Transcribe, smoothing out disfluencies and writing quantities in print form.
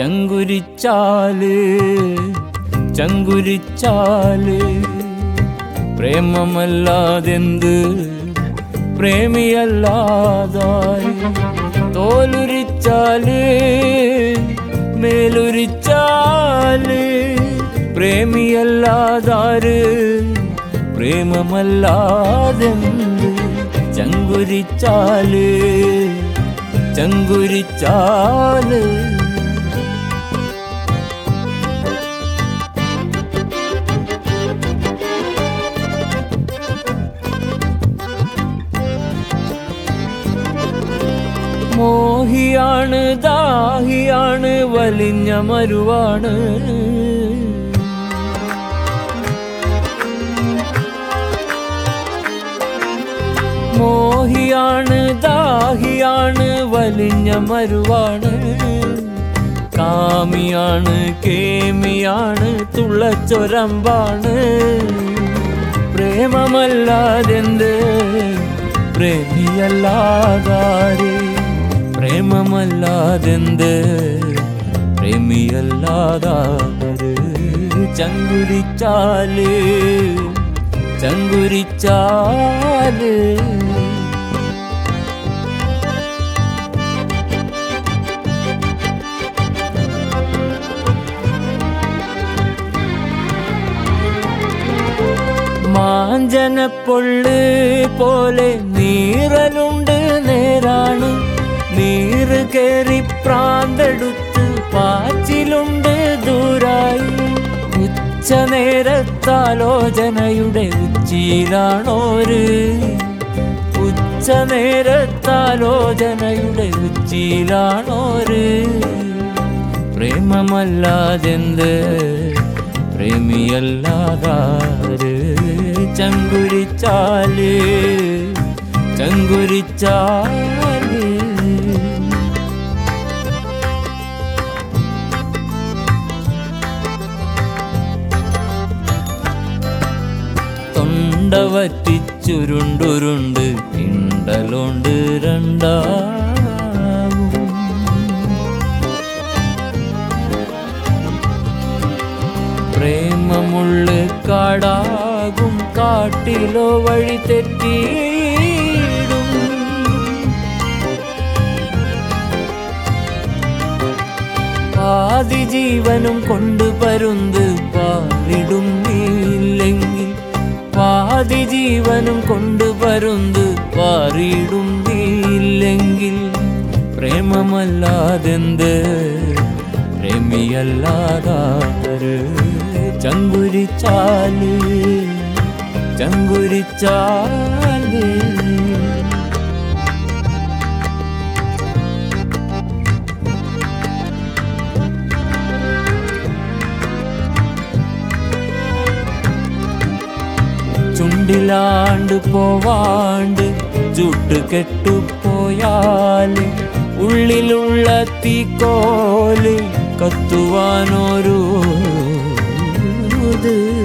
ചങ്കുരിച്ചാല് ചങ്കുരിച്ചാല് പ്രേമമല്ലാതെന്ത് പ്രേമിയല്ലാതായി തോലുരിച്ചാല് മേലുരിച്ചാല് പ്രേമിയല്ലാതാര് പ്രേമമല്ലാതെന്ത് ചങ്കുരിച്ചാല് ചങ്കുരിച്ചാല് മോഹിയാണ് ദാഹിയാണ് വലിഞ്ഞ മരുവാണ് മോഹിയാണ് ദാഹിയാണ് വലിഞ്ഞ മരുവാണ് കാമിയാണ് കേമിയാണ് തുള്ളച്ചൊരമ്പാണ് പ്രേമമല്ലാതെന്ത് പ്രേമിയല്ലാതാരേ പ്രേമമല്ലാതെന്ത് പ്രേമിയല്ലാതാര് ചങ്കുരിച്ചാല് ചങ്കുരിച്ചാല് മാഞ്ചനപ്പൊള്ള് പോലെ നീറലുണ്ട് നേരാണ് നീറ് കേറി പ്രാന്തെടുത്ത് പാച്ചിലുണ്ട് ദൂരായി ഉച്ചനേരത്താലോചനയുടെ ഉച്ചിയിലാണോര് ഉച്ചനേരത്താലോചനയുടെ ഉച്ചിയിലാണോര് പ്രേമമല്ലാതെന്ത് പ്രേമിയല്ലാതാര് ചങ്കുരിച്ചാല് ചങ്കുരിച്ചാല് തൊണ്ടവറ്റിച്ചുരുണ്ടുരുണ്ട് കിണ്ടലുണ്ട് രണ്ടാവും പ്രേമമുള്ള് കാടാകും കാട്ടിലോ വഴി തെറ്റിയിടും പാതി ജീവനും കൊണ്ട് പരുന്ത് പാറിടും നീല്ലെങ്കിൽ പാതി ജീവനും കൊണ്ട് പരുന്ത് പാറിടും നീല്ലെങ്കിൽ പ്രേമമല്ലാതെന്ത് പ്രേമിയല്ലാതാര് ചങ്കുരിച്ചാല് ചങ്കുരിച്ചാല് ചുണ്ടിലാണ്ട് പോവാണ്ട് ചുട്ട് കെട്ടുപോയാല് ഉള്ളിലുള്ള തീക്കോല് കത്തുവാനൊരു